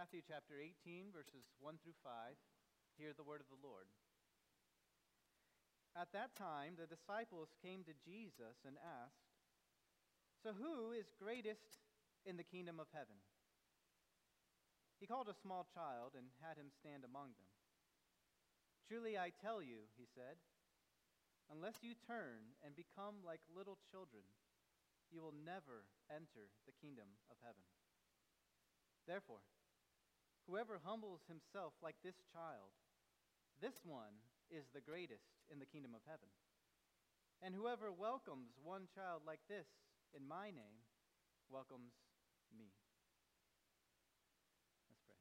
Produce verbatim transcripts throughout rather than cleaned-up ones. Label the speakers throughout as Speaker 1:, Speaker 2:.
Speaker 1: Matthew chapter eighteen, verses one through five. Hear the word of the Lord. At that time, the disciples came to Jesus and asked, "So who is greatest in the kingdom of heaven?" He called a small child and had him stand among them. "Truly I tell you," he said, "unless you turn and become like little children, you will never enter the kingdom of heaven. Therefore, whoever humbles himself like this child, this one is the greatest in the kingdom of heaven. And whoever welcomes one child like this in my name welcomes me." Let's pray.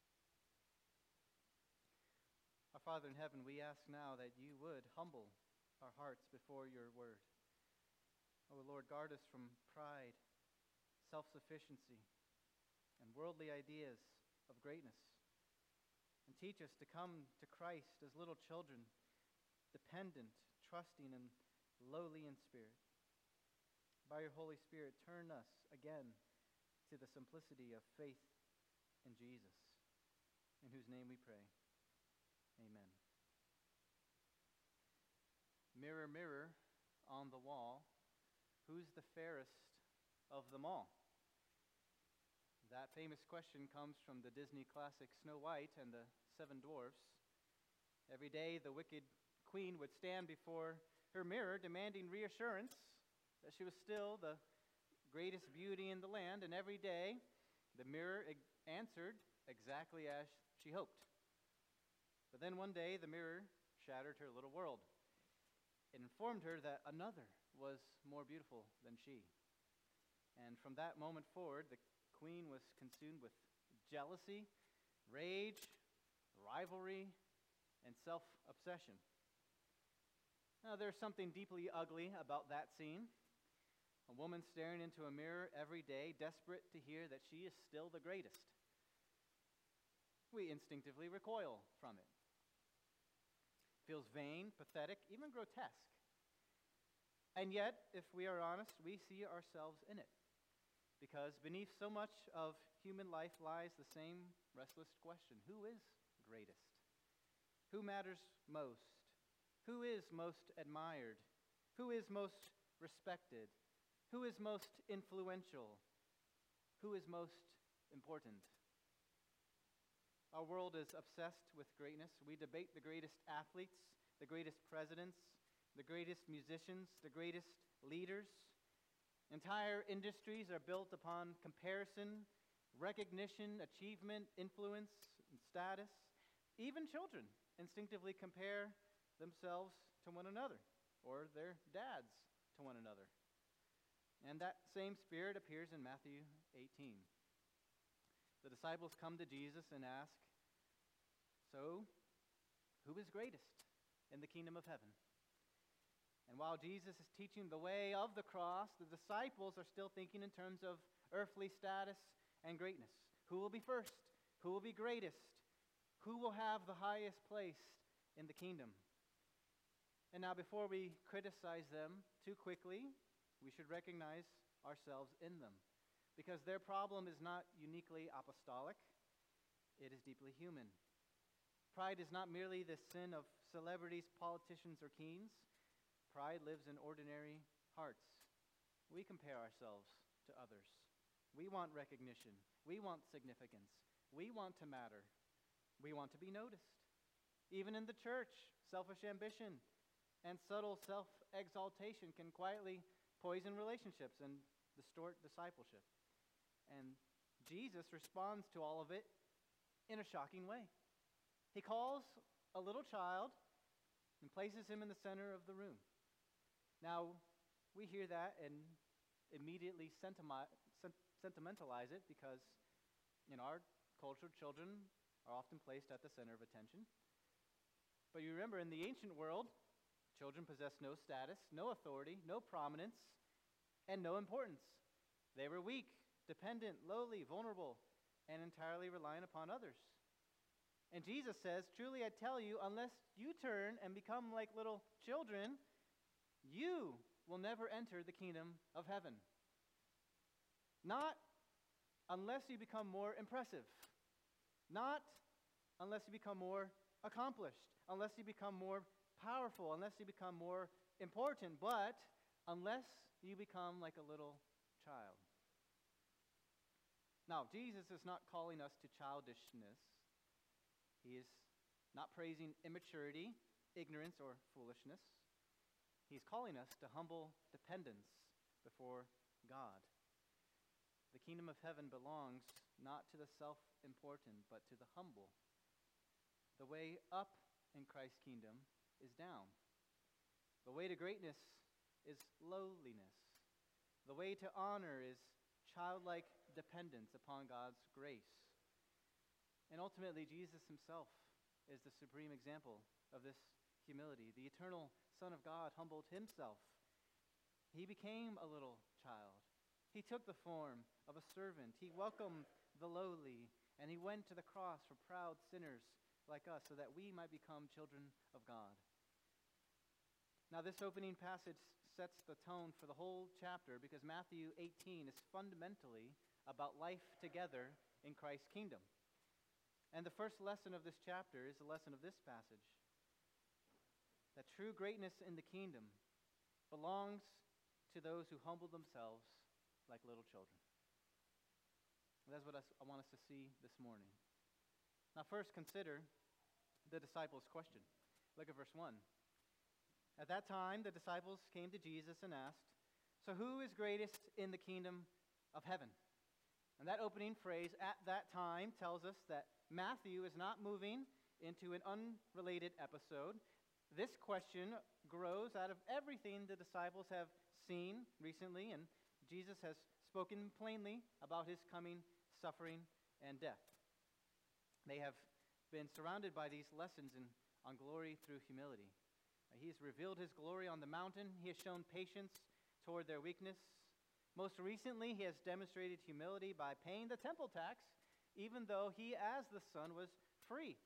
Speaker 1: Our Father in heaven, we ask now that you would humble our hearts before your word. Oh Lord, guard us from pride, self-sufficiency, and worldly ideas of greatness. And teach us to come to Christ as little children, dependent, trusting, and lowly in spirit. By your Holy Spirit, turn us again to the simplicity of faith in Jesus, in whose name we pray. Amen. Mirror, mirror on the wall, who's the fairest of them all? That famous question comes from the Disney classic Snow White and the Seven Dwarfs. Every day, the wicked queen would stand before her mirror demanding reassurance that she was still the greatest beauty in the land, and every day, the mirror eg- answered exactly as she hoped. But then one day, the mirror shattered her little world. It informed her that another was more beautiful than she. And from that moment forward, the queen was consumed with jealousy, rage, rivalry, and self-obsession. Now, there's something deeply ugly about that scene. A woman staring into a mirror every day, desperate to hear that she is still the greatest. We instinctively recoil from it. It feels vain, pathetic, even grotesque. And yet, if we are honest, we see ourselves in it. Because beneath so much of human life lies the same restless question: who is greatest? Who matters most? Who is most admired? Who is most respected? Who is most influential? Who is most important? Our world is obsessed with greatness. We debate the greatest athletes, the greatest presidents, the greatest musicians, the greatest leaders. Entire industries are built upon comparison, recognition, achievement, influence, and status. Even children instinctively compare themselves to one another, or their dads to one another. And that same spirit appears in Matthew eighteen. The disciples come to Jesus and ask, "So, who is greatest in the kingdom of heaven?" And while Jesus is teaching the way of the cross, the disciples are still thinking in terms of earthly status and greatness. Who will be first? Who will be greatest? Who will have the highest place in the kingdom? And now, before we criticize them too quickly, we should recognize ourselves in them. Because their problem is not uniquely apostolic, it is deeply human. Pride is not merely the sin of celebrities, politicians, or kings. Pride lives in ordinary hearts. We compare ourselves to others. We want recognition. We want significance. We want to matter. We want to be noticed. Even in the church, selfish ambition and subtle self-exaltation can quietly poison relationships and distort discipleship. And Jesus responds to all of it in a shocking way. He calls a little child and places him in the center of the room. Now, we hear that and immediately sentiment, sentimentalize it because in our culture, children are often placed at the center of attention. But you remember, in the ancient world, children possessed no status, no authority, no prominence, and no importance. They were weak, dependent, lowly, vulnerable, and entirely reliant upon others. And Jesus says, "Truly I tell you, unless you turn and become like little children, you will never enter the kingdom of heaven." Not unless you become more impressive, Not unless you become more accomplished, unless you become more powerful, unless you become more important, but unless you become like a little child. Now, Jesus is not calling us to childishness. He is not praising immaturity, ignorance, or foolishness. He's calling us to humble dependence before God. The kingdom of heaven belongs not to the self-important, but to the humble. The way up in Christ's kingdom is down. The way to greatness is lowliness. The way to honor is childlike dependence upon God's grace. And ultimately, Jesus himself is the supreme example of this humility. The eternal Son of God humbled himself. He became a little child. He took the form of a servant. He welcomed the lowly, and he went to the cross for proud sinners like us so that we might become children of God. Now, this opening passage sets the tone for the whole chapter because Matthew eighteen is fundamentally about life together in Christ's kingdom. And the first lesson of this chapter is the lesson of this passage. That true greatness in the kingdom belongs to those who humble themselves like little children. That's what I want us to see this morning. Now first consider the disciples' question. Look at verse one. At that time the disciples came to Jesus and asked, "So who is greatest in the kingdom of heaven?" And that opening phrase, "at that time," tells us that Matthew is not moving into an unrelated episode. This question grows out of everything the disciples have seen recently, and Jesus has spoken plainly about his coming suffering and death. They have been surrounded by these lessons in, on glory through humility. He has revealed his glory on the mountain. He has shown patience toward their weakness. Most recently, he has demonstrated humility by paying the temple tax, even though he, as the Son, was free.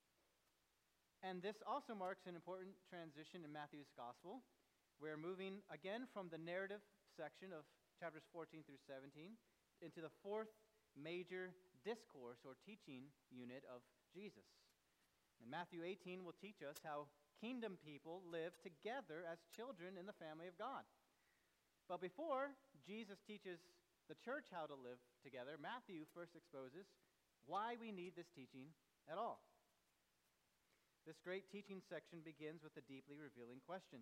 Speaker 1: And this also marks an important transition in Matthew's gospel. We're moving again from the narrative section of chapters fourteen through seventeen into the fourth major discourse or teaching unit of Jesus. And Matthew eighteen will teach us how kingdom people live together as children in the family of God. But before Jesus teaches the church how to live together, Matthew first exposes why we need this teaching at all. This great teaching section begins with a deeply revealing question.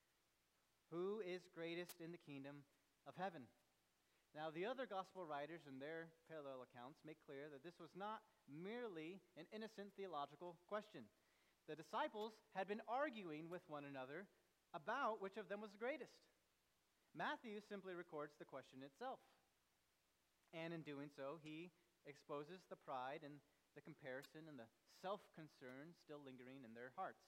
Speaker 1: Who is greatest in the kingdom of heaven? Now, the other gospel writers in their parallel accounts make clear that this was not merely an innocent theological question. The disciples had been arguing with one another about which of them was the greatest. Matthew simply records the question itself. And in doing so, he exposes the pride and the comparison and the self-concern still lingering in their hearts.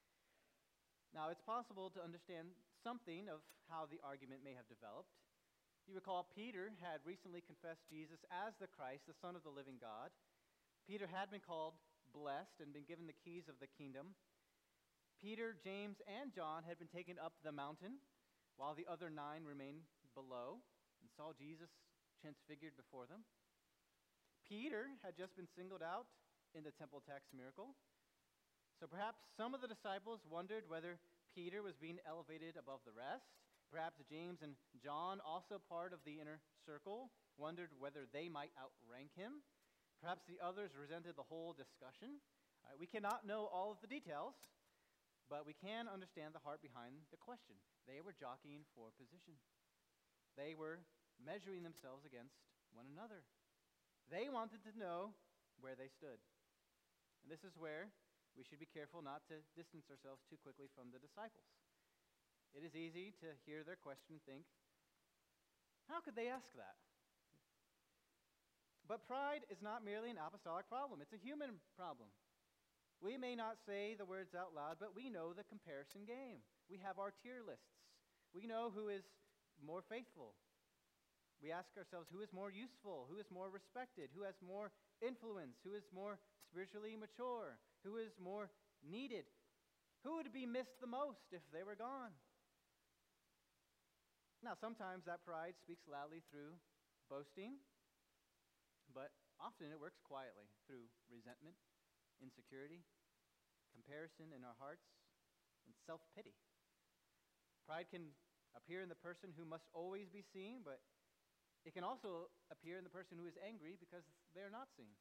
Speaker 1: Now, it's possible to understand something of how the argument may have developed. You recall Peter had recently confessed Jesus as the Christ, the Son of the living God. Peter had been called blessed and been given the keys of the kingdom. Peter, James, and John had been taken up the mountain, while the other nine remained below and saw Jesus transfigured before them. Peter had just been singled out in the temple tax miracle. So perhaps some of the disciples wondered whether Peter was being elevated above the rest. Perhaps James and John, also part of the inner circle, wondered whether they might outrank him. Perhaps the others resented the whole discussion. Uh, we cannot know all of the details, but we can understand the heart behind the question. They were jockeying for position. They were measuring themselves against one another. They wanted to know where they stood. And this is where we should be careful not to distance ourselves too quickly from the disciples. It is easy to hear their question and think, how could they ask that? But pride is not merely an apostolic problem. It's a human problem. We may not say the words out loud, but we know the comparison game. We have our tier lists. We know who is more faithful. We ask ourselves, who is more useful? Who is more respected? Who has more influence? Who is more spiritually mature? Who is more needed? Who would be missed the most if they were gone? Now, sometimes that pride speaks loudly through boasting, but often it works quietly through resentment, insecurity, comparison in our hearts, and self-pity. Pride can appear in the person who must always be seen, but it can also appear in the person who is angry because they are not seen.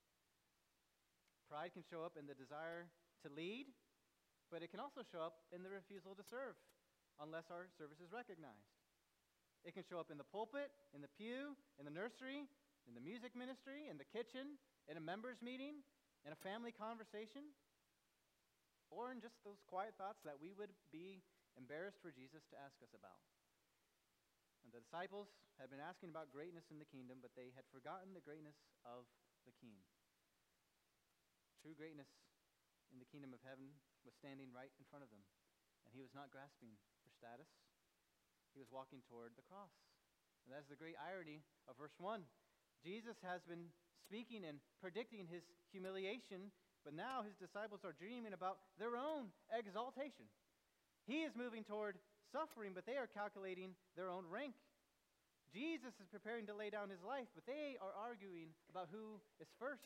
Speaker 1: Pride can show up in the desire to lead, but it can also show up in the refusal to serve unless our service is recognized. It can show up in the pulpit, in the pew, in the nursery, in the music ministry, in the kitchen, in a members meeting, in a family conversation, or in just those quiet thoughts that we would be embarrassed for Jesus to ask us about. And the disciples had been asking about greatness in the kingdom, but they had forgotten the greatness of the King. True greatness in the kingdom of heaven was standing right in front of them, and he was not grasping for status. He was walking toward the cross. And that's the great irony of verse one. Jesus has been speaking and predicting his humiliation, but now his disciples are dreaming about their own exaltation. He is moving toward suffering, but they are calculating their own rank. Jesus is preparing to lay down his life, but they are arguing about who is first.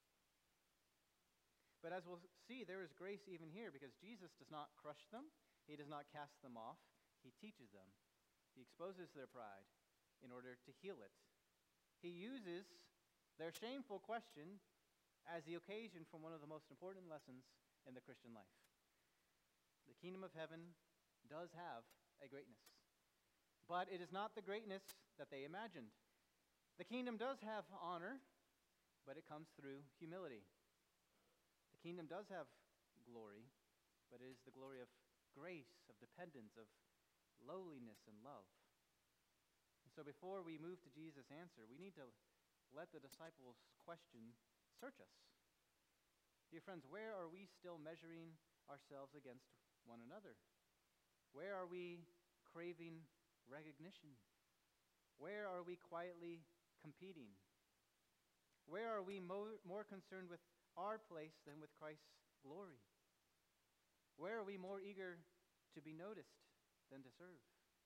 Speaker 1: But as we'll see, there is grace even here, because Jesus does not crush them. He does not cast them off. He teaches them. He exposes their pride in order to heal it. He uses their shameful question as the occasion for one of the most important lessons in the Christian life. The kingdom of heaven does have a greatness, but it is not the greatness that they imagined. The kingdom does have honor, but it comes through humility. The kingdom does have glory, but it is the glory of grace, of dependence, of lowliness and love. And so before we move to Jesus' answer, we need to let the disciples' question search us. Dear friends, where are we still measuring ourselves against one another? Where are we craving recognition? Where are we quietly competing? Where are we mo- more concerned with our place than with Christ's glory? Where are we more eager to be noticed than to serve?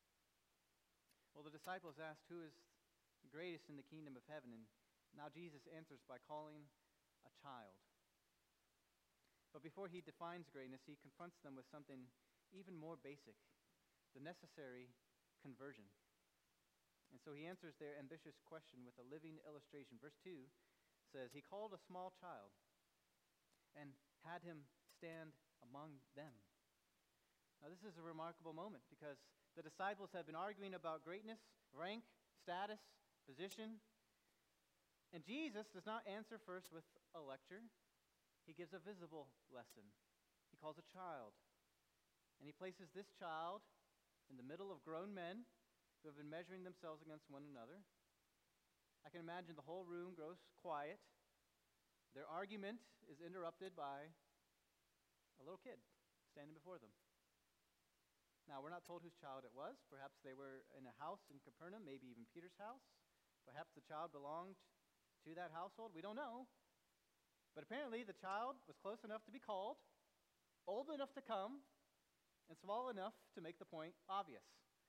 Speaker 1: Well, the disciples asked, who is greatest in the kingdom of heaven? And now Jesus answers by calling a child. But before he defines greatness, he confronts them with something even more basic, the necessary conversion. And so he answers their ambitious question with a living illustration. Verse two says, he called a small child and had him stand among them. Now, this is a remarkable moment because the disciples have been arguing about greatness, rank, status, position. And Jesus does not answer first with a lecture. He gives a visible lesson. He calls a child. And he places this child in the middle of grown men who have been measuring themselves against one another. I can imagine the whole room grows quiet. Their argument is interrupted by a little kid standing before them. Now, we're not told whose child it was. Perhaps they were in a house in Capernaum, maybe even Peter's house. Perhaps the child belonged to that household. We don't know. But apparently the child was close enough to be called, old enough to come, and small enough to make the point obvious.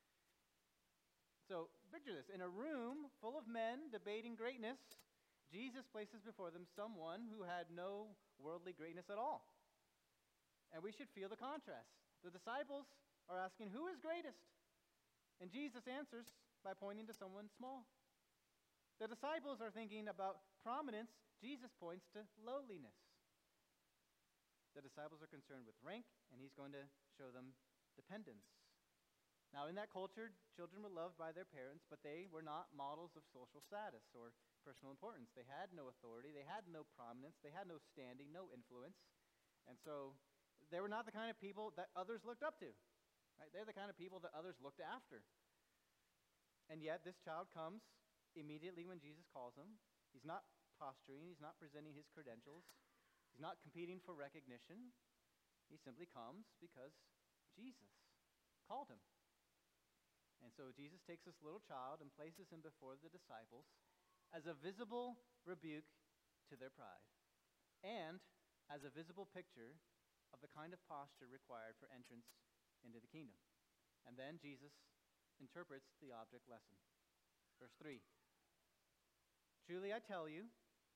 Speaker 1: So picture this. In a room full of men debating greatness, Jesus places before them someone who had no worldly greatness at all. And we should feel the contrast. The disciples are asking, who is greatest? And Jesus answers by pointing to someone small. The disciples are thinking about prominence. Jesus points to lowliness. The disciples are concerned with rank, and he's going to show them dependence. Now, in that culture, children were loved by their parents, but they were not models of social status or personal importance. They had no authority. They had no prominence. They had no standing, no influence. And so they were not the kind of people that others looked up to. Right? They're the kind of people that others looked after. And yet this child comes immediately when Jesus calls him. He's not posturing. He's not presenting his credentials. He's not competing for recognition. He simply comes because Jesus called him. And so Jesus takes this little child and places him before the disciples as a visible rebuke to their pride and as a visible picture of the kind of posture required for entrance into the kingdom. And then Jesus interprets the object lesson. Verse three. Truly I tell you,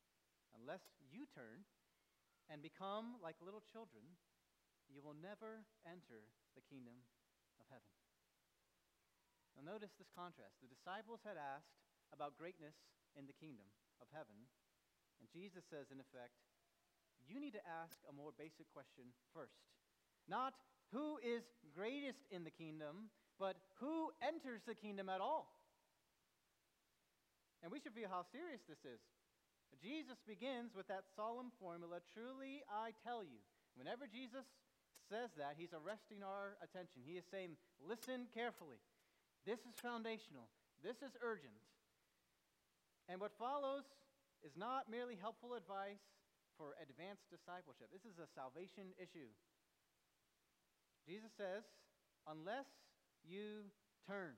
Speaker 1: unless you turn and become like little children, you will never enter the kingdom of heaven. Now notice this contrast. The disciples had asked about greatness in the kingdom of heaven, and Jesus says, in effect, you need to ask a more basic question first. Not who is greatest in the kingdom, but who enters the kingdom at all. And we should feel how serious this is. Jesus begins with that solemn formula, truly I tell you. Whenever Jesus says that, he's arresting our attention. He is saying, listen carefully. This is foundational. This is urgent. And what follows is not merely helpful advice for advanced discipleship. This is a salvation issue. Jesus says, unless you turn.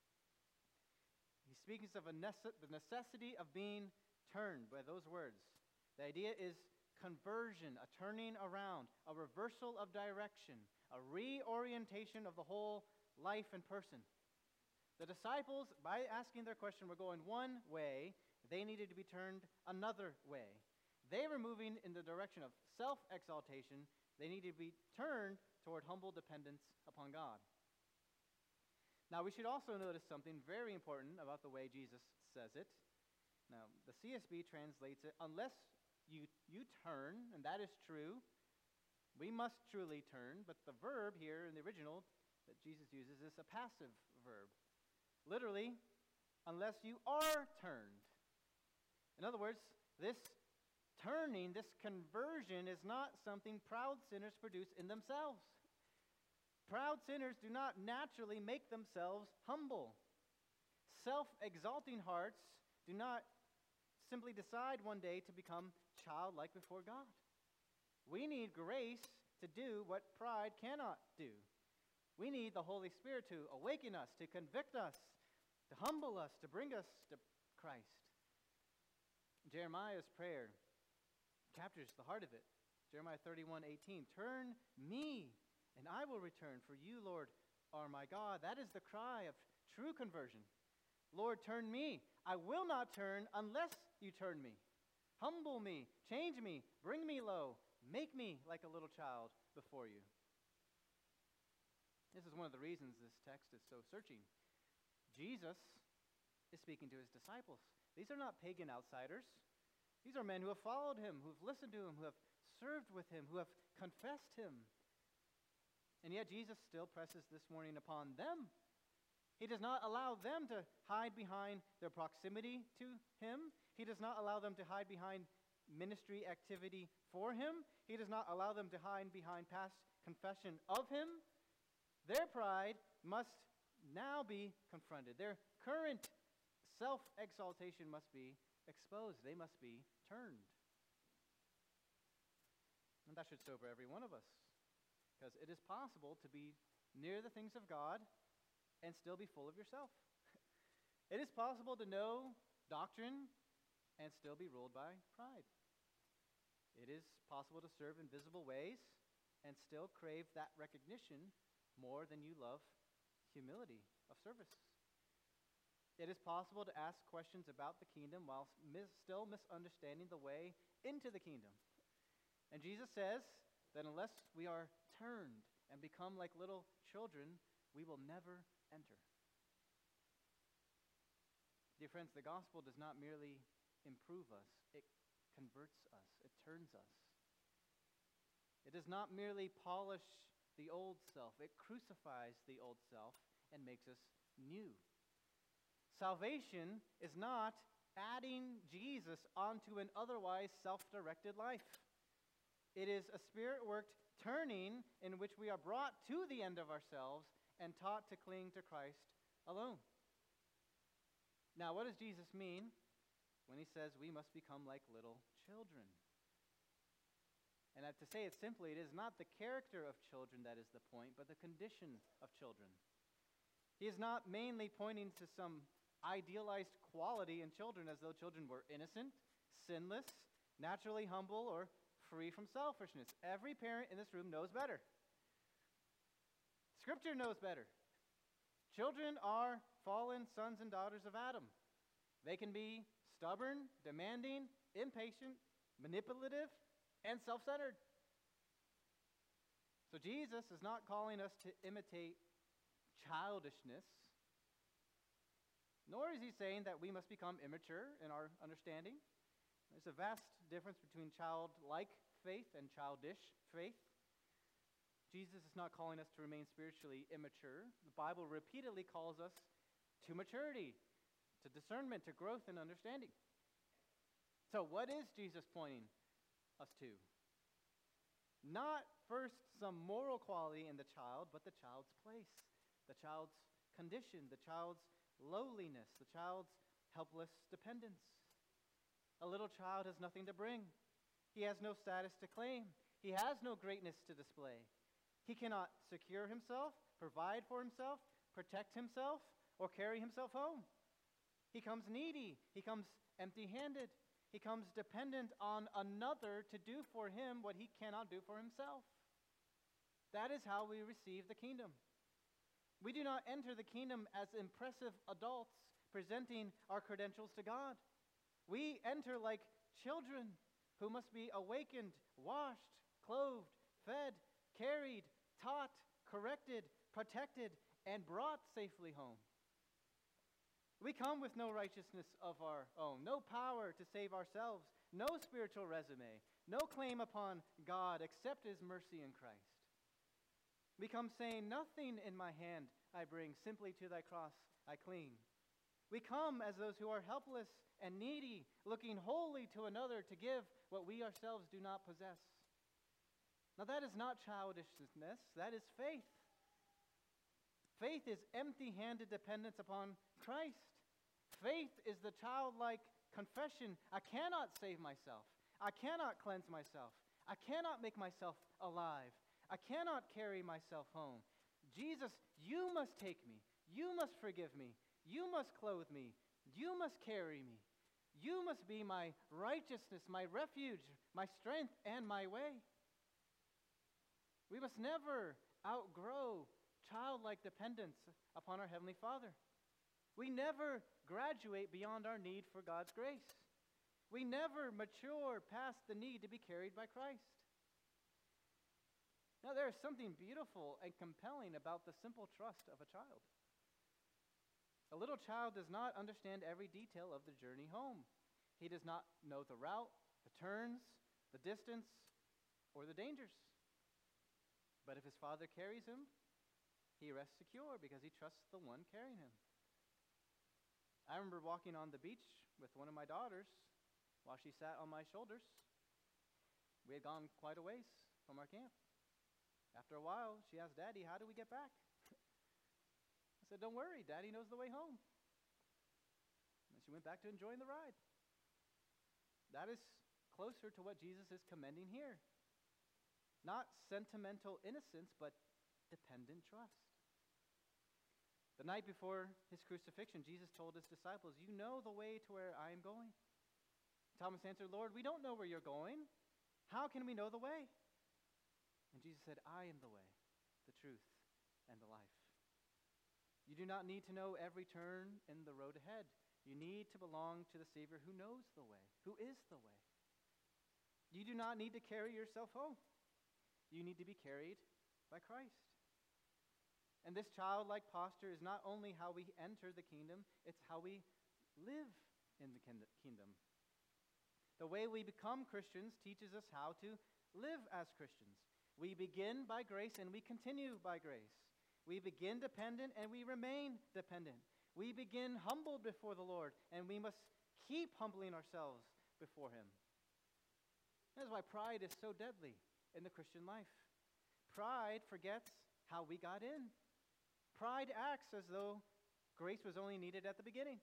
Speaker 1: He speaks of a nece- the necessity of being turned by those words. The idea is conversion, a turning around, a reversal of direction, a reorientation of the whole life and person. The disciples, by asking their question, were going one way. They needed to be turned another way. They were moving in the direction of self-exaltation. They needed to be turned toward humble dependence upon God. Now, we should also notice something very important about the way Jesus says it. Now, the C S B translates it, unless you, you turn, and that is true. We must truly turn, but the verb here in the original that Jesus uses is a passive verb. Literally, unless you are turned. In other words, this turning, this conversion is not something proud sinners produce in themselves. Proud sinners do not naturally make themselves humble. Self-exalting hearts do not simply decide one day to become childlike before God. We need grace to do what pride cannot do. We need the Holy Spirit to awaken us, to convict us, to humble us, to bring us to Christ. Jeremiah's prayer captures the heart of it. Jeremiah thirty-one eighteen, turn me, and I will return, for you, Lord, are my God. That is the cry of true conversion. Lord, turn me. I will not turn unless you turn me. Humble me, change me, bring me low, make me like a little child before you. This is one of the reasons this text is so searching. Jesus is speaking to his disciples. These are not pagan outsiders. These are men who have followed him, who have listened to him, who have served with him, who have confessed him. And yet Jesus still presses this morning upon them. He does not allow them to hide behind their proximity to him. He does not allow them to hide behind ministry activity for him. He does not allow them to hide behind past confession of him. Their pride must now be confronted. Their current self-exaltation must be exposed. They must be turned. And that should sober every one of us. Because it is possible to be near the things of God and still be full of yourself. It is possible to know doctrine and still be ruled by pride. It is possible to serve in visible ways and still crave that recognition more than you love humility of service. It is possible to ask questions about the kingdom while mis- still misunderstanding the way into the kingdom. And Jesus says that unless we are turned and become like little children, we will never enter. Dear friends, the gospel does not merely improve us, it converts us, it turns us. It does not merely polish the old self, it crucifies the old self and makes us new. Salvation is not adding Jesus onto an otherwise self-directed life. It is a spirit-worked turning in which we are brought to the end of ourselves and taught to cling to Christ alone. Now, what does Jesus mean when he says we must become like little children? And to say it simply, it is not the character of children that is the point, but the condition of children. He is not mainly pointing to some idealized quality in children as though children were innocent, sinless, naturally humble, or free from selfishness. Every parent in this room knows better. Scripture knows better. Children are fallen sons and daughters of Adam. They can be stubborn, demanding, impatient, manipulative, and self-centered. So Jesus is not calling us to imitate childishness, nor is he saying that we must become immature in our understanding. There's a vast difference between childlike faith and childish faith. Jesus is not calling us to remain spiritually immature. The Bible repeatedly calls us to maturity, to discernment, to growth and understanding. So what is Jesus pointing us to? Not first some moral quality in the child, but the child's place, the child's condition, the child's lowliness, the child's helpless dependence. A little child has nothing to bring. He has no status to claim. He has no greatness to display. He cannot secure himself, provide for himself, protect himself, or carry himself home. He comes needy. He comes empty-handed. He comes dependent on another to do for him what he cannot do for himself. That is how we receive the kingdom. We do not enter the kingdom as impressive adults presenting our credentials to God. We enter like children who must be awakened, washed, clothed, fed, carried, taught, corrected, protected, and brought safely home. We come with no righteousness of our own, no power to save ourselves, no spiritual resume, no claim upon God except his mercy in Christ. We come saying, nothing in my hand I bring, simply to thy cross I cling. We come as those who are helpless and needy, looking wholly to another to give what we ourselves do not possess. Now that is not childishness, that is faith. Faith is empty-handed dependence upon Christ. Faith is the childlike confession, I cannot save myself. I cannot cleanse myself. I cannot make myself alive. I cannot carry myself home. Jesus, you must take me. You must forgive me. You must clothe me. You must carry me. You must be my righteousness, my refuge, my strength, and my way. We must never outgrow childlike dependence upon our Heavenly Father. We never graduate beyond our need for God's grace. We never mature past the need to be carried by Christ. Now, there is something beautiful and compelling about the simple trust of a child. A little child does not understand every detail of the journey home. He does not know the route, the turns, the distance, or the dangers. But if his father carries him, he rests secure because he trusts the one carrying him. I remember walking on the beach with one of my daughters while she sat on my shoulders. We had gone quite a ways from our camp. After a while, she asked, Daddy, how do we get back? I said, don't worry, Daddy knows the way home. And she went back to enjoying the ride. That is closer to what Jesus is commending here. Not sentimental innocence, but dependent trust. The night before his crucifixion, Jesus told his disciples, you know the way to where I am going. Thomas answered, Lord, we don't know where you're going. How can we know the way? And Jesus said, I am the way, the truth, and the life. You do not need to know every turn in the road ahead. You need to belong to the Savior who knows the way, who is the way. You do not need to carry yourself home. You need to be carried by Christ. And this childlike posture is not only how we enter the kingdom, it's how we live in the kingdom. The way we become Christians teaches us how to live as Christians. We begin by grace and we continue by grace. We begin dependent and we remain dependent. We begin humbled before the Lord and we must keep humbling ourselves before him. That is why pride is so deadly in the Christian life. Pride forgets how we got in. Pride acts as though grace was only needed at the beginning.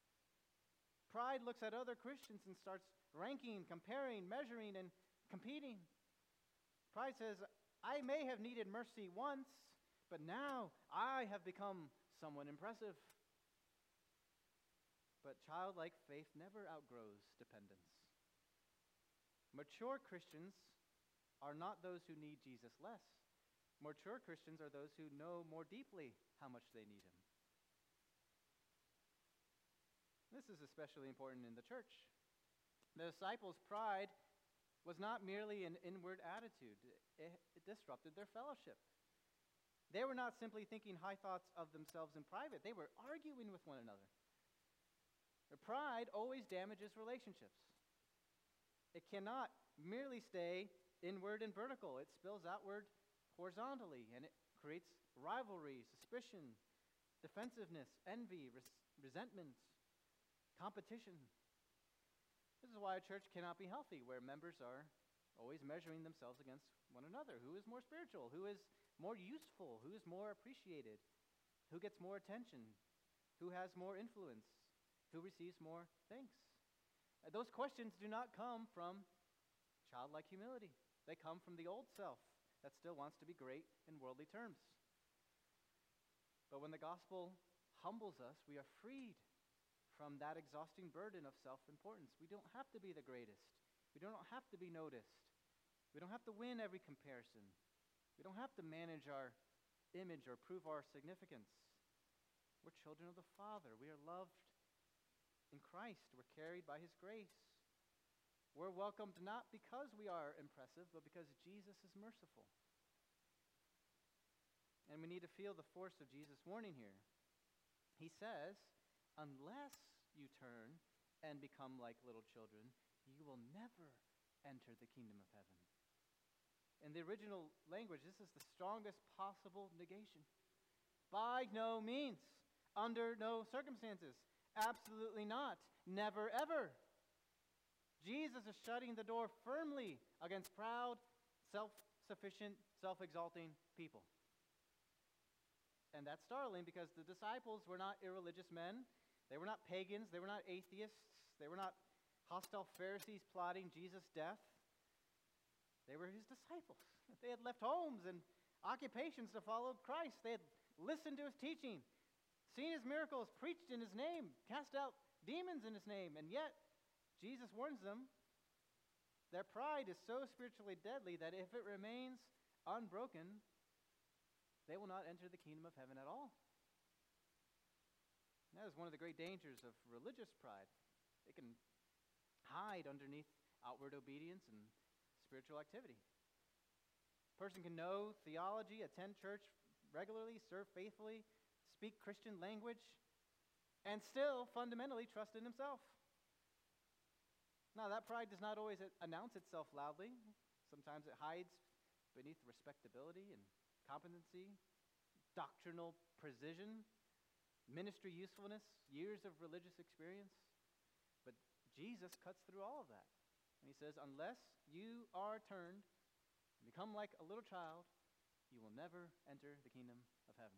Speaker 1: Pride looks at other Christians and starts ranking, comparing, measuring, and competing. Pride says, I may have needed mercy once, but now I have become someone impressive. But childlike faith never outgrows dependence. Mature Christians are not those who need Jesus less. Mature Christians are those who know more deeply how much they need him. This is especially important in the church. The disciples' pride was not merely an inward attitude. It, it disrupted their fellowship. They were not simply thinking high thoughts of themselves in private. They were arguing with one another. Their pride always damages relationships. It cannot merely stay inward and vertical. It spills outward horizontally, and it creates rivalry, suspicion, defensiveness, envy, res- resentment, competition. This is why a church cannot be healthy, where members are always measuring themselves against one another. Who is more spiritual? Who is more useful? Who is more appreciated? Who gets more attention? Who has more influence? Who receives more thanks? Uh, those questions do not come from childlike humility. They come from the old self that still wants to be great in worldly terms. But when the gospel humbles us, we are freed from that exhausting burden of self-importance. We don't have to be the greatest. We don't have to be noticed. We don't have to win every comparison. We don't have to manage our image or prove our significance. We're children of the Father. We are loved in Christ. We're carried by his grace. We're welcomed not because we are impressive, but because Jesus is merciful. And we need to feel the force of Jesus' warning here. He says, unless you turn and become like little children, you will never enter the kingdom of heaven. In the original language, this is the strongest possible negation. By no means, under no circumstances, absolutely not, never ever. Jesus is shutting the door firmly against proud, self-sufficient, self-exalting people. And that's startling because the disciples were not irreligious men. They were not pagans. They were not atheists. They were not hostile Pharisees plotting Jesus' death. They were his disciples. They had left homes and occupations to follow Christ. They had listened to his teaching, seen his miracles, preached in his name, cast out demons in his name. And yet, Jesus warns them, their pride is so spiritually deadly that if it remains unbroken, they will not enter the kingdom of heaven at all. And that is one of the great dangers of religious pride. It can hide underneath outward obedience and spiritual activity. A person can know theology, attend church regularly, serve faithfully, speak Christian language, and still fundamentally trust in himself. Now, that pride does not always announce itself loudly. Sometimes it hides beneath respectability and competency, doctrinal precision, ministry usefulness, years of religious experience. But Jesus cuts through all of that. And he says, unless you are turned and become like a little child, you will never enter the kingdom of heaven.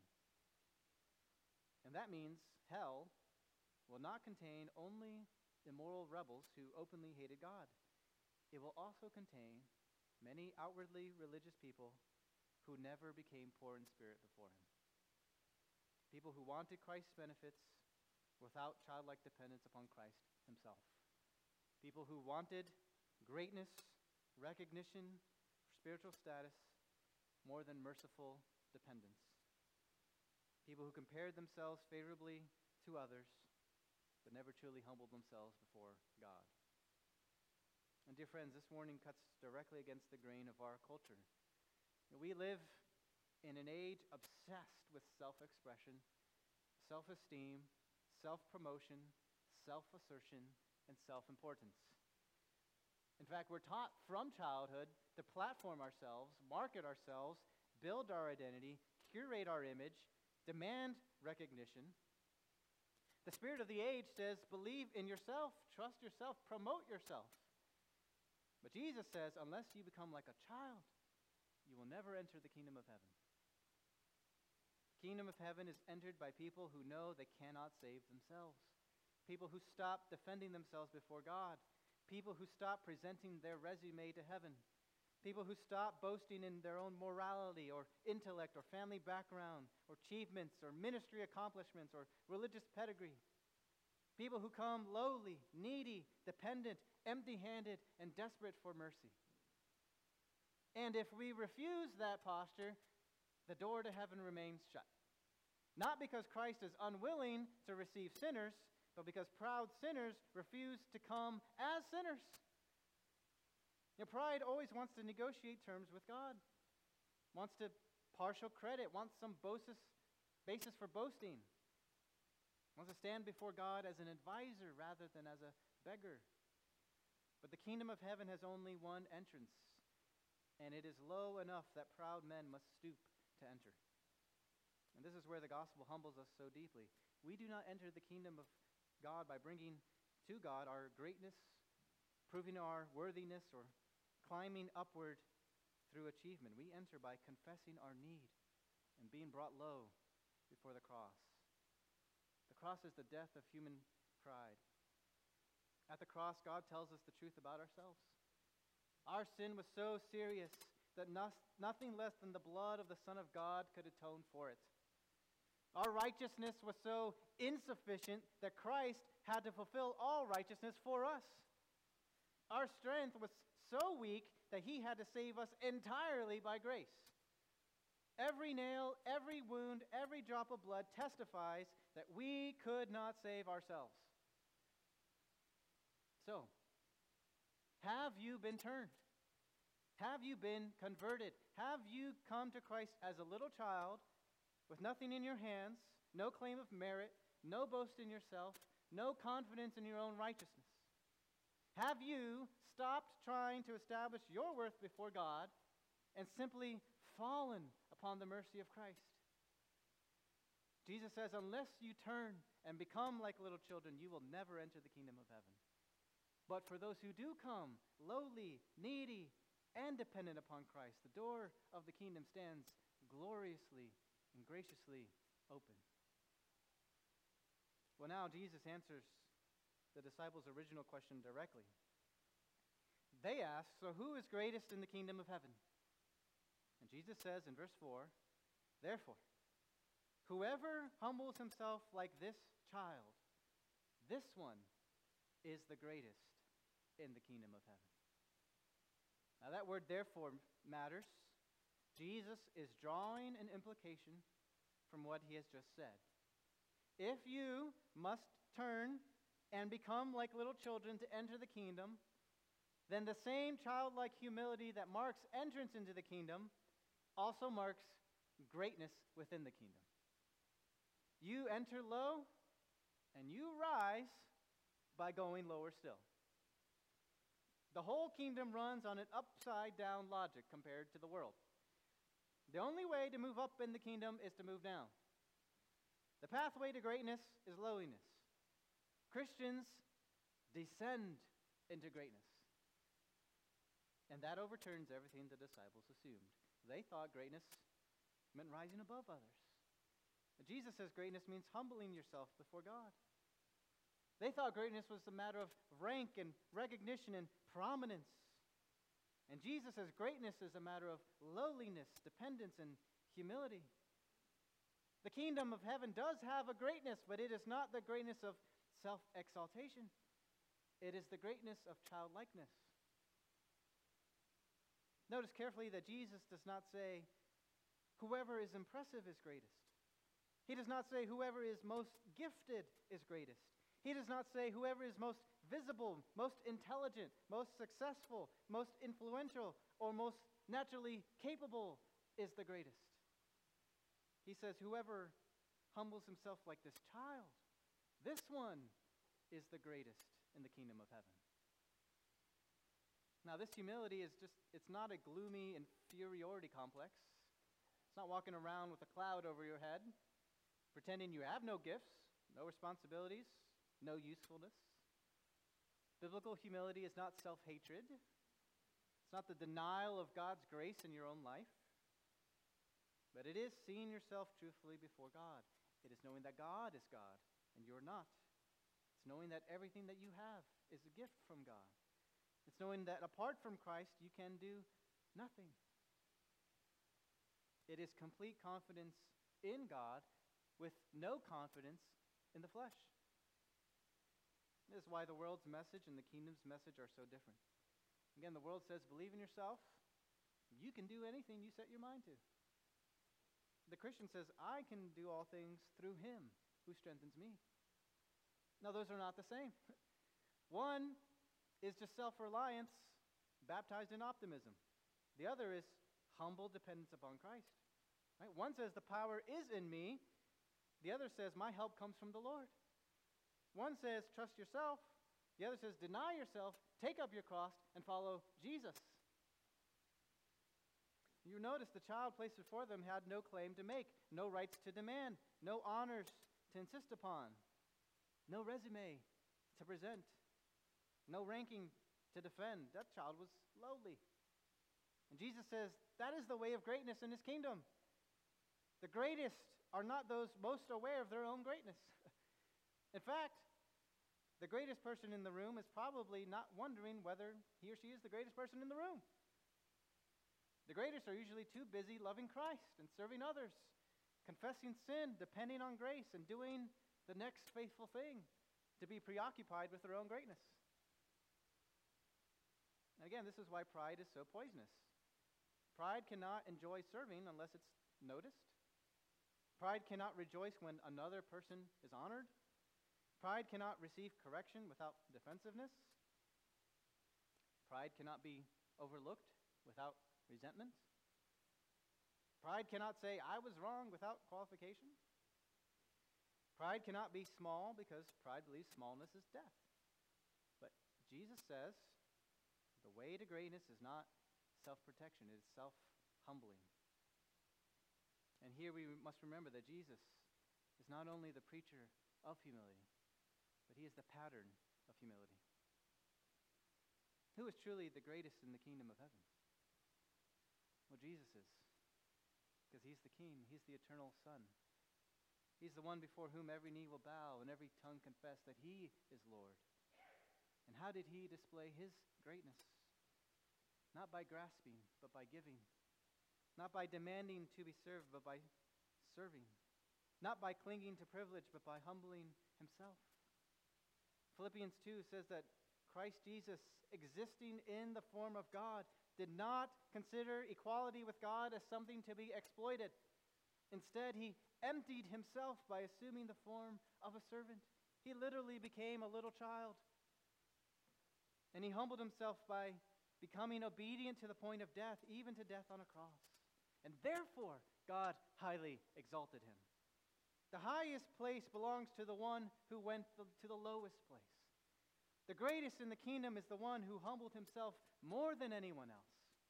Speaker 1: And that means hell will not contain only immoral rebels who openly hated God. It will also contain many outwardly religious people who never became poor in spirit before him. People who wanted Christ's benefits without childlike dependence upon Christ himself. People who wanted greatness, recognition, spiritual status more than merciful dependence. People who compared themselves favorably to others but never truly humbled themselves before God. And dear friends, this warning cuts directly against the grain of our culture. We live in an age obsessed with self-expression, self-esteem, self-promotion, self-assertion, and self-importance. In fact, we're taught from childhood to platform ourselves, market ourselves, build our identity, curate our image, demand recognition. The spirit of the age says, believe in yourself, trust yourself, promote yourself. But Jesus says, unless you become like a child, you will never enter the kingdom of heaven. The kingdom of heaven is entered by people who know they cannot save themselves. People who stop defending themselves before God. People who stop presenting their resume to heaven. People who stop boasting in their own morality or intellect or family background or achievements or ministry accomplishments or religious pedigree. People who come lowly, needy, dependent, empty-handed, and desperate for mercy. And if we refuse that posture, the door to heaven remains shut. Not because Christ is unwilling to receive sinners, but because proud sinners refuse to come as sinners. You know, pride always wants to negotiate terms with God, wants to partial credit, wants some basis, basis for boasting, wants to stand before God as an advisor rather than as a beggar. But the kingdom of heaven has only one entrance, and it is low enough that proud men must stoop to enter. And this is where the gospel humbles us so deeply. We do not enter the kingdom of God by bringing to God our greatness, proving our worthiness, or climbing upward through achievement. We enter by confessing our need and being brought low before the cross. The cross is the death of human pride. At the cross, God tells us the truth about ourselves. Our sin was so serious that no, nothing less than the blood of the Son of God could atone for it. Our righteousness was so insufficient that Christ had to fulfill all righteousness for us. Our strength was so weak that he had to save us entirely by grace. Every nail, every wound, every drop of blood testifies that we could not save ourselves. So, have you been turned? Have you been converted? Have you come to Christ as a little child with nothing in your hands, no claim of merit, no boast in yourself, no confidence in your own righteousness? Have you stopped trying to establish your worth before God and simply fallen upon the mercy of Christ? Jesus says, unless you turn and become like little children, you will never enter the kingdom of heaven. But for those who do come, lowly, needy, and dependent upon Christ, the door of the kingdom stands gloriously and graciously open. Well, now Jesus answers the disciples' original question directly. They ask, so who is greatest in the kingdom of heaven? And Jesus says in verse four, therefore, whoever humbles himself like this child, this one is the greatest in the kingdom of heaven. Now that word therefore matters. Jesus is drawing an implication from what he has just said. If you must turn and become like little children to enter the kingdom, then the same childlike humility that marks entrance into the kingdom also marks greatness within the kingdom. You enter low, and you rise by going lower still. The whole kingdom runs on an upside-down logic compared to the world. The only way to move up in the kingdom is to move down. The pathway to greatness is lowliness. Christians descend into greatness. And that overturns everything the disciples assumed. They thought greatness meant rising above others. But Jesus says greatness means humbling yourself before God. They thought greatness was a matter of rank and recognition and prominence. And Jesus says greatness is a matter of lowliness, dependence, and humility. The kingdom of heaven does have a greatness, but it is not the greatness of self-exaltation. It is the greatness of childlikeness. Notice carefully that Jesus does not say, whoever is impressive is greatest. He does not say whoever is most gifted is greatest. He does not say whoever is most visible, most intelligent, most successful, most influential, or most naturally capable is the greatest. He says whoever humbles himself like this child, this one is the greatest in the kingdom of heaven. Now, this humility is just, it's not a gloomy inferiority complex. It's not walking around with a cloud over your head, pretending you have no gifts, no responsibilities, no usefulness. Biblical humility is not self-hatred. It's not the denial of God's grace in your own life. But it is seeing yourself truthfully before God. It is knowing that God is God and you're not. It's knowing that everything that you have is a gift from God. It's knowing that apart from Christ, you can do nothing. It is complete confidence in God with no confidence in the flesh. This is why the world's message and the kingdom's message are so different. Again, the world says, believe in yourself. You can do anything you set your mind to. The Christian says, I can do all things through him who strengthens me. Now, those are not the same. One is just self-reliance. baptized in optimism. The other is humble dependence upon Christ. Right? One says the power is in me. The other says my help comes from the Lord. One says trust yourself. The other says deny yourself, take up your cross, and follow Jesus. You notice the child placed before them had no claim to make, no rights to demand, no honors to insist upon, no resume to present, no ranking to defend. That child was lowly. And Jesus says that is the way of greatness in his kingdom. The greatest are not those most aware of their own greatness. In fact, the greatest person in the room is probably not wondering whether he or she is the greatest person in the room. The greatest are usually too busy loving Christ and serving others, confessing sin, depending on grace, and doing the next faithful thing to be preoccupied with their own greatness. And again, this is why pride is so poisonous. Pride cannot enjoy serving unless it's noticed. Pride cannot rejoice when another person is honored. Pride cannot receive correction without defensiveness. Pride cannot be overlooked without resentment. Pride cannot say, I was wrong without qualification. Pride cannot be small because pride believes smallness is death. But Jesus says the way to greatness is not self-protection, it is self-humbling. And here we must remember that Jesus is not only the preacher of humility, but he is the pattern of humility. Who is truly the greatest in the kingdom of heaven? Well, Jesus is, because he's the King. He's the eternal Son. He's the one before whom every knee will bow and every tongue confess that he is Lord. And how did he display his greatness? Not by grasping, but by giving. Not by demanding to be served, but by serving. Not by clinging to privilege, but by humbling himself. Philippians two says that Christ Jesus, existing in the form of God, did not consider equality with God as something to be exploited. Instead, he emptied himself by assuming the form of a servant. He literally became a little child. And he humbled himself by becoming obedient to the point of death, even to death on a cross. And therefore, God highly exalted him. The highest place belongs to the one who went to the lowest place. The greatest in the kingdom is the one who humbled himself more than anyone else.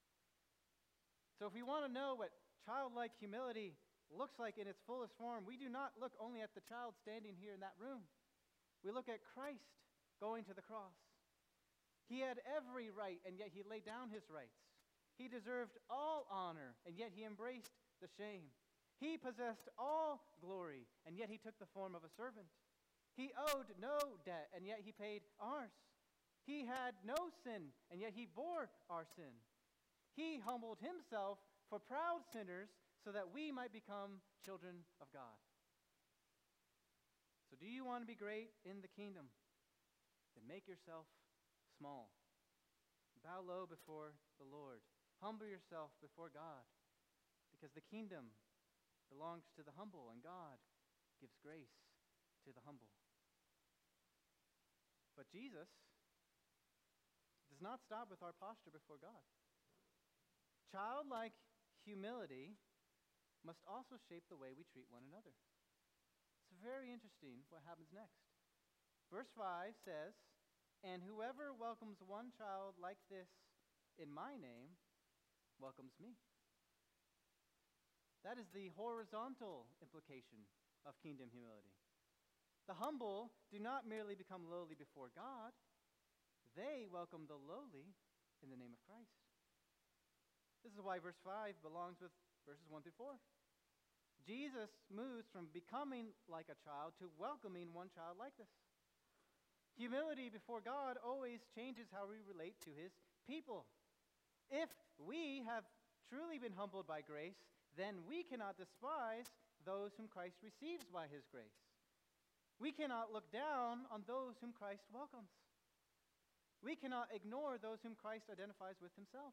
Speaker 1: So if we want to know what childlike humility looks like in its fullest form, we do not look only at the child standing here in that room. We look at Christ going to the cross. He had every right, and yet he laid down his rights. He deserved all honor, and yet he embraced the shame. He possessed all glory, and yet he took the form of a servant. He owed no debt, and yet he paid ours. He had no sin, and yet he bore our sin. He humbled himself for proud sinners so that we might become children of God. So do you want to be great in the kingdom? Then make yourself small. Bow low before the Lord. Humble yourself before God, because the kingdom belongs to the humble, and God gives grace to the humble. But Jesus does not stop with our posture before God. Childlike humility must also shape the way we treat one another. It's very interesting what happens next. Verse five says, "And whoever welcomes one child like this in my name welcomes me." That is the horizontal implication of kingdom humility. The humble do not merely become lowly before God, they welcome the lowly in the name of Christ. This is why verse five belongs with verses one through four. Jesus moves from becoming like a child to welcoming one child like this. Humility before God always changes how we relate to his people. If we have truly been humbled by grace, then we cannot despise those whom Christ receives by his grace. We cannot look down on those whom Christ welcomes. We cannot ignore those whom Christ identifies with himself.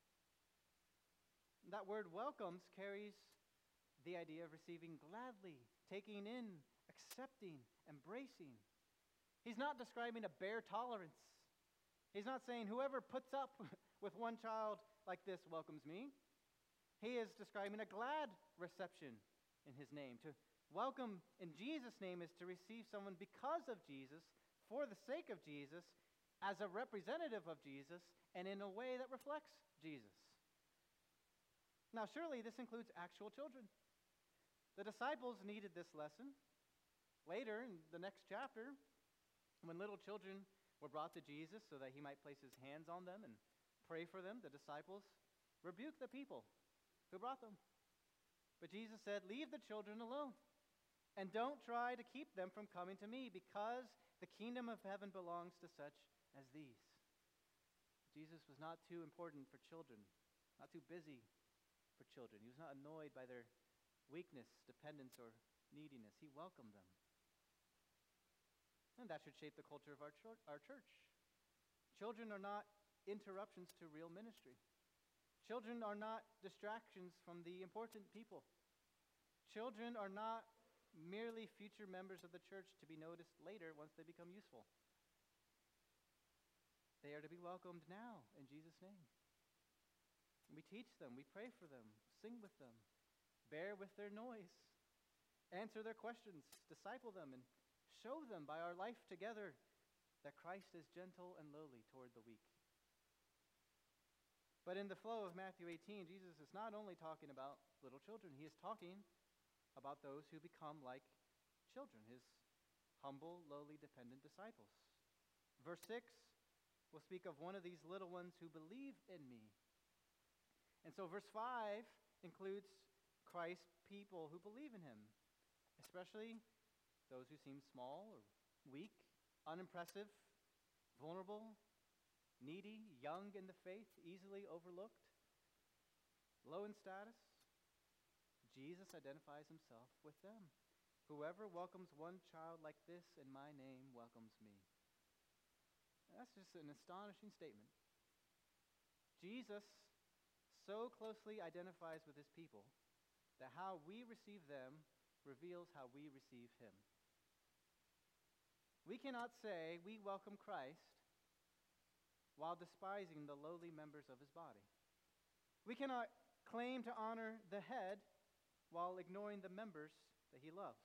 Speaker 1: That word welcomes carries the idea of receiving gladly, taking in, accepting, embracing. He's not describing a bare tolerance. He's not saying whoever puts up with one child like this welcomes me. He is describing a glad reception in his name. To welcome in Jesus' name is to receive someone because of Jesus, for the sake of Jesus, as a representative of Jesus, and in a way that reflects Jesus. Now, surely this includes actual children. The disciples needed this lesson. Later, in the next chapter, when little children were brought to Jesus so that he might place his hands on them and pray for them, the disciples rebuked the people who brought them. But Jesus said, "Leave the children alone, and don't try to keep them from coming to me, because the kingdom of heaven belongs to such as these." Jesus was not too important for children, not too busy for children. He was not annoyed by their weakness, dependence, or neediness. He welcomed them. And that should shape the culture of our, chur- our church. Children are not interruptions to real ministry. Children are not distractions from the important people. Children are not merely future members of the church to be noticed later once they become useful. They are to be welcomed now in Jesus' name. We teach them, we pray for them, sing with them, bear with their noise, answer their questions, disciple them, and show them by our life together that Christ is gentle and lowly toward the weak. But in the flow of Matthew eighteen, Jesus is not only talking about little children, he is talking about those who become like children, his humble, lowly, dependent disciples. Verse six will speak of one of these little ones who believe in me. And so verse five includes Christ's people who believe in him, especially those who seem small or weak, unimpressive, vulnerable, needy, young in the faith, easily overlooked, low in status. Jesus identifies himself with them. Whoever welcomes one child like this in my name welcomes me. That's just an astonishing statement. Jesus so closely identifies with his people that how we receive them reveals how we receive him. We cannot say we welcome Christ while despising the lowly members of his body. We cannot claim to honor the head while ignoring the members that he loves.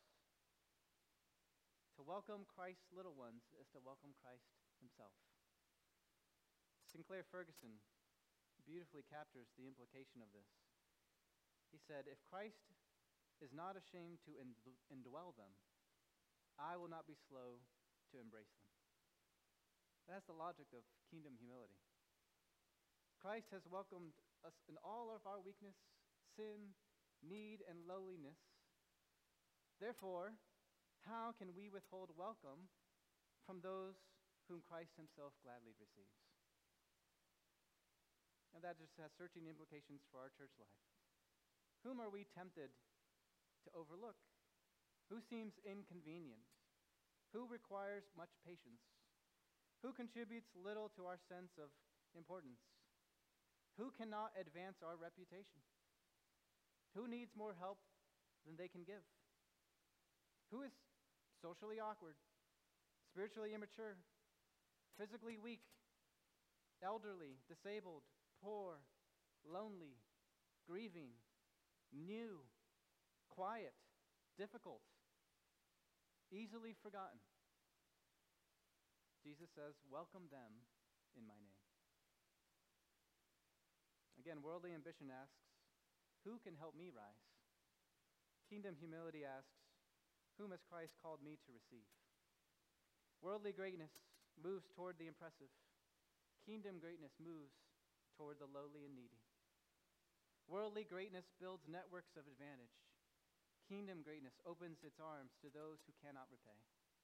Speaker 1: To welcome Christ's little ones is to welcome Christ himself. Sinclair Ferguson beautifully captures the implication of this. He said, "If Christ is not ashamed to indwell them, I will not be slow to embrace them." That's the logic of kingdom humility. Christ has welcomed us in all of our weakness, sin, need, and lowliness. Therefore, how can we withhold welcome from those whom Christ himself gladly receives? And that just has searching implications for our church life. Whom are we tempted to overlook? Who seems inconvenient? Who requires much patience? Who contributes little to our sense of importance? Who cannot advance our reputation? Who needs more help than they can give? Who is socially awkward, spiritually immature, physically weak, elderly, disabled, poor, lonely, grieving, new, quiet, difficult, easily forgotten? Jesus says, welcome them in my name. Again, worldly ambition asks, who can help me rise? Kingdom humility asks, whom has Christ called me to receive? Worldly greatness moves toward the impressive. Kingdom greatness moves toward the lowly and needy. Worldly greatness builds networks of advantage. Kingdom greatness opens its arms to those who cannot repay.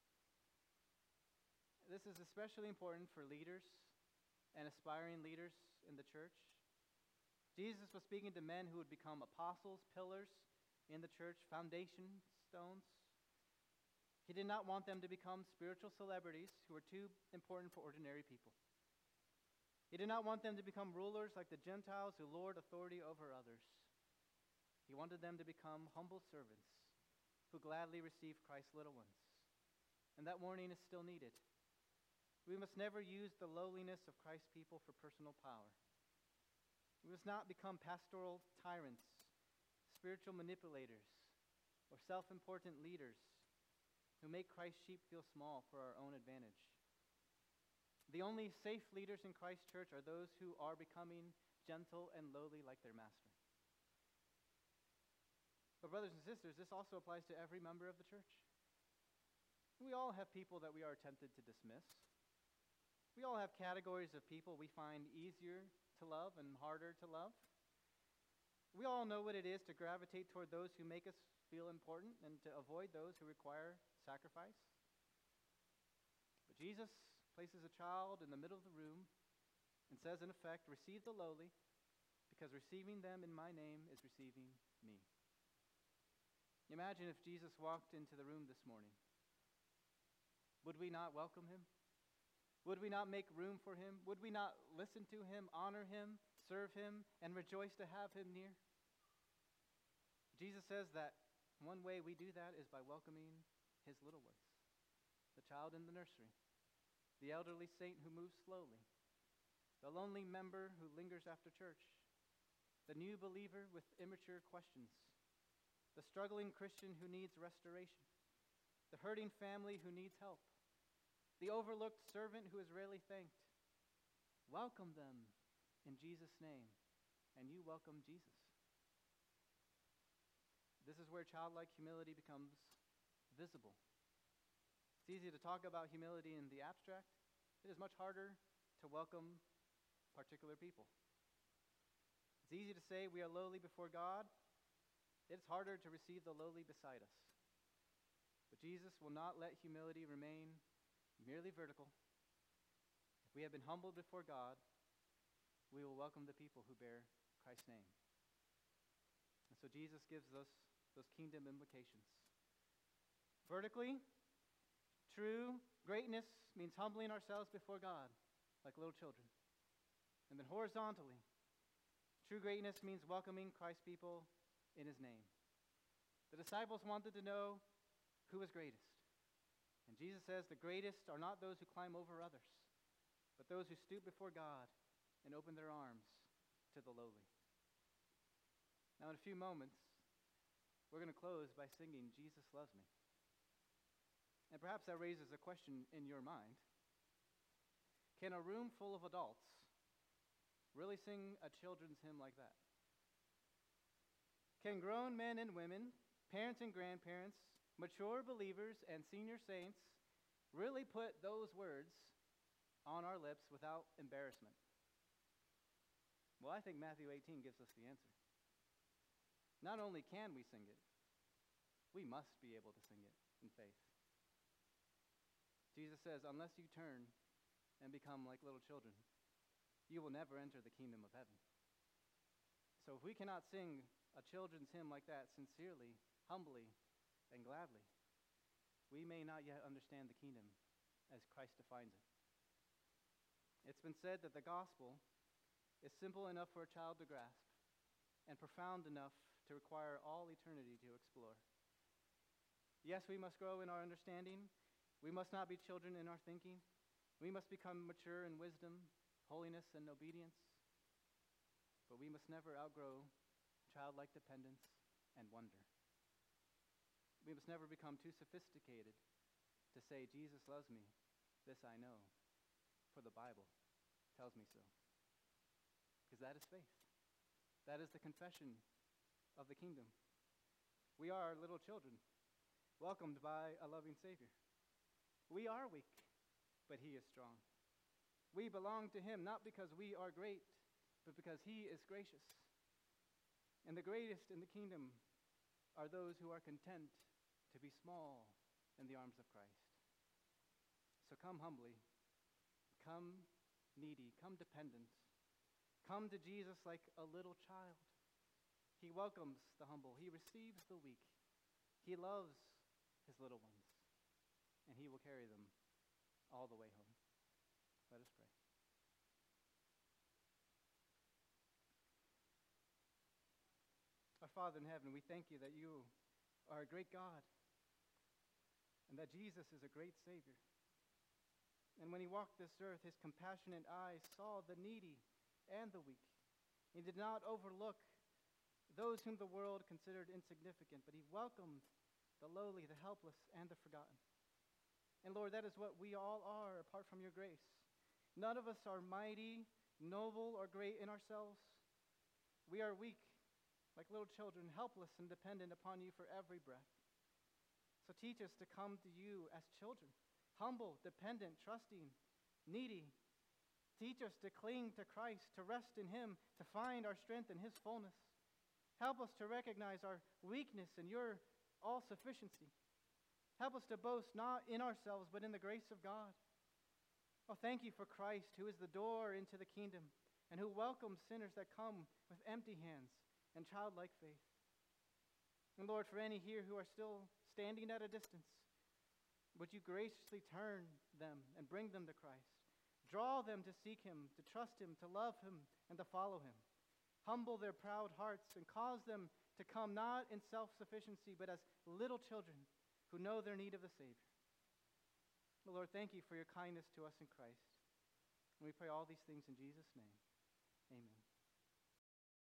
Speaker 1: This is especially important for leaders and aspiring leaders in the church. Jesus was speaking to men who would become apostles, pillars in the church, foundation stones. He did not want them to become spiritual celebrities who were too important for ordinary people. He did not want them to become rulers like the Gentiles who lord authority over others. He wanted them to become humble servants who gladly receive Christ's little ones. And that warning is still needed. We must never use the lowliness of Christ's people for personal power. We must not become pastoral tyrants, spiritual manipulators, or self-important leaders who make Christ's sheep feel small for our own advantage. The only safe leaders in Christ's church are those who are becoming gentle and lowly like their master. But brothers and sisters, this also applies to every member of the church. We all have people that we are tempted to dismiss. We all have categories of people we find easier to love and harder to love. We all know what it is to gravitate toward those who make us feel important and to avoid those who require sacrifice. But Jesus places a child in the middle of the room and says, in effect, receive the lowly, because receiving them in my name is receiving me. Imagine if Jesus walked into the room this morning. Would we not welcome him? Would we not make room for him? Would we not listen to him, honor him, serve him, and rejoice to have him near? Jesus says that one way we do that is by welcoming his little ones, the child in the nursery, the elderly saint who moves slowly, the lonely member who lingers after church, the new believer with immature questions, the struggling Christian who needs restoration, the hurting family who needs help, the overlooked servant who is rarely thanked. Welcome them in Jesus' name, and you welcome Jesus. This is where childlike humility becomes visible. It's easy to talk about humility in the abstract. It is much harder to welcome particular people. It's easy to say we are lowly before God. It's harder to receive the lowly beside us. But Jesus will not let humility remain merely vertical. If we have been humbled before God, we will welcome the people who bear Christ's name. And so Jesus gives us those kingdom implications. Vertically, true greatness means humbling ourselves before God like little children. And then horizontally, true greatness means welcoming Christ's people in his name. The disciples wanted to know who was greatest. And Jesus says the greatest are not those who climb over others, but those who stoop before God and open their arms to the lowly. Now, in a few moments, we're going to close by singing Jesus Loves Me. And perhaps that raises a question in your mind. Can a room full of adults really sing a children's hymn like that? Can grown men and women, parents and grandparents, mature believers and senior saints really put those words on our lips without embarrassment? Well, I think Matthew eighteen gives us the answer. Not only can we sing it, we must be able to sing it in faith. Jesus says, unless you turn and become like little children, you will never enter the kingdom of heaven. So if we cannot sing a children's hymn like that sincerely, humbly, and gladly, we may not yet understand the kingdom as Christ defines it. It's been said that the gospel is simple enough for a child to grasp and profound enough to require all eternity to explore. Yes, we must grow in our understanding. We must not be children in our thinking. We must become mature in wisdom, holiness, and obedience. But we must never outgrow childlike dependence and wonder. We must never become too sophisticated to say, Jesus loves me, this I know, for the Bible tells me so. Because that is faith. That is the confession of the kingdom. We are little children, welcomed by a loving Savior. We are weak, but he is strong. We belong to him not because we are great, but because he is gracious. And the greatest in the kingdom are those who are content to be small in the arms of Christ. So come humbly, come needy, come dependent, come to Jesus like a little child. He welcomes the humble, he receives the weak, he loves his little ones, and he will carry them all the way home. Let us pray. Our Father in heaven, we thank you that you are a great God and that Jesus is a great Savior. And when he walked this earth, his compassionate eyes saw the needy and the weak. He did not overlook those whom the world considered insignificant, but he welcomed the lowly, the helpless, and the forgotten. And Lord, that is what we all are apart from your grace. None of us are mighty, noble, or great in ourselves. We are weak, like little children, helpless and dependent upon you for every breath. So teach us to come to you as children, humble, dependent, trusting, needy. Teach us to cling to Christ, to rest in him, to find our strength in his fullness. Help us to recognize our weakness in your all-sufficiency. Help us to boast not in ourselves, but in the grace of God. Oh, thank you for Christ, who is the door into the kingdom, and who welcomes sinners that come with empty hands and childlike faith. And Lord, for any here who are still standing at a distance, would you graciously turn them and bring them to Christ? Draw them to seek him, to trust him, to love him, and to follow him. Humble their proud hearts and cause them to come not in self-sufficiency, but as little children who know their need of the Savior. Lord, thank you for your kindness to us in Christ. And we pray all these things in Jesus' name. Amen.